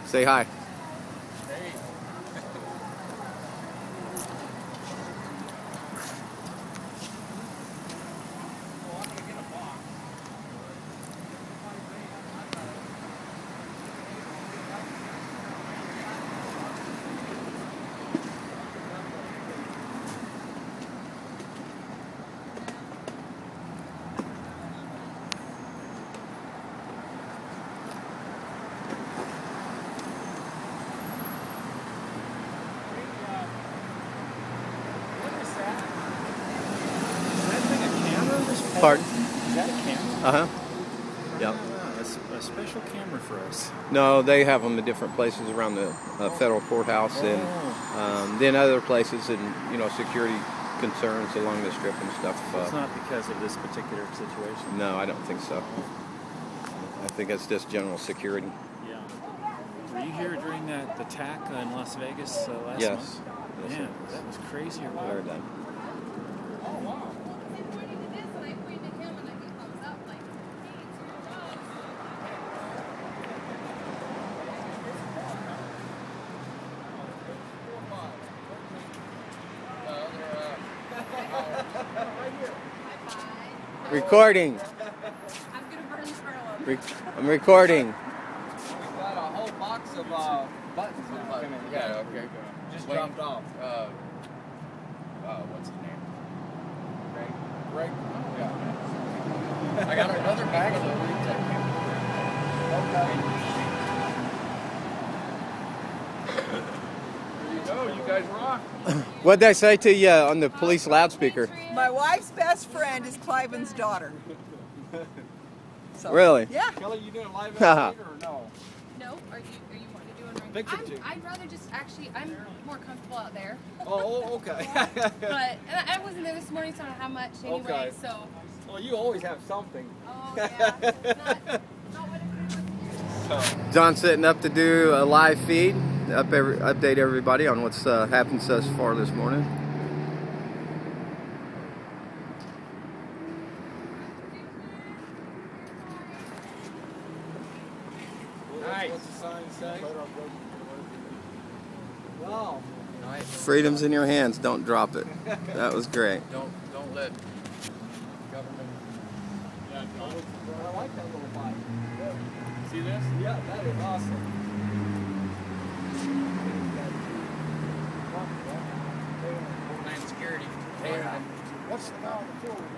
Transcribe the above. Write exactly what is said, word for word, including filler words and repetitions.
Say hi. Pardon? Is that a camera? Uh-huh. Yep. Ah, that's a special camera for us. No, they have them in different places around the uh, federal courthouse and um, then other places and, you know, security concerns along the strip and stuff. So it's Uh, not because of this particular situation? no, I don't think so. I think it's just general security. Yeah. Were you here during that attack in Las Vegas uh, last Yes. month? Yes, Man, it was. that was crazy. Or I what? heard that. Recording. I'm gonna burn the Re- I'm recording. We've got a whole box of uh, buttons and buttons. Yeah, okay. Just Wait. dropped off. Uh, uh, what's his name? Greg. Greg? Yeah. I got another bag of those. There you go. You guys rock. What'd they say to you on the police loudspeaker? My wife's best friend is Cliven's daughter. So, Really? Yeah. Kelly, you doing a live event or no? No, are you are you wanting to do one right Picture I'm, two. I'd rather just actually I'm more comfortable out there. Oh, oh, okay. But and I wasn't there this morning, so I don't know how much anyway. Okay. So Well, you always have something. oh yeah, not, not what it was here. John's setting up to do a live feed, up every, update everybody on what's uh, happened so far this morning. Nice. What's the sign say? Wow. Freedom's in your hands, don't drop it. That was great. Don't don't let government. Yeah, I like that little bike. See this? Yeah, that is awesome. Homeland Security. What's the now on the floor?